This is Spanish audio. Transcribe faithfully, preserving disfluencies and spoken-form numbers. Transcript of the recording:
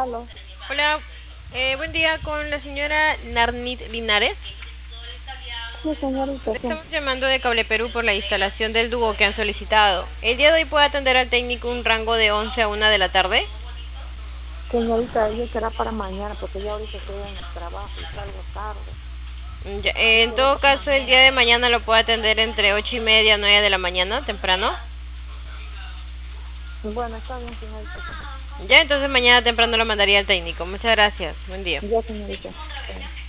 Aló. Hola, eh, buen día con la señora Narnit Linares. Sí, señorita, sí. Estamos llamando de Cable Perú por la instalación del dúo que han solicitado. ¿El día de hoy puede atender al técnico un rango de once a una de la tarde? Señorita, yo será para mañana porque ya ahorita estoy en el trabajo y salgo tarde. Ya, eh, en todo caso, el día de mañana lo puede atender entre ocho y media, nueve de la mañana, temprano. Bueno, está bien, señorita. Ya, entonces mañana temprano lo mandaría al técnico. Muchas gracias. Buen día. Ya, señorita. Sí.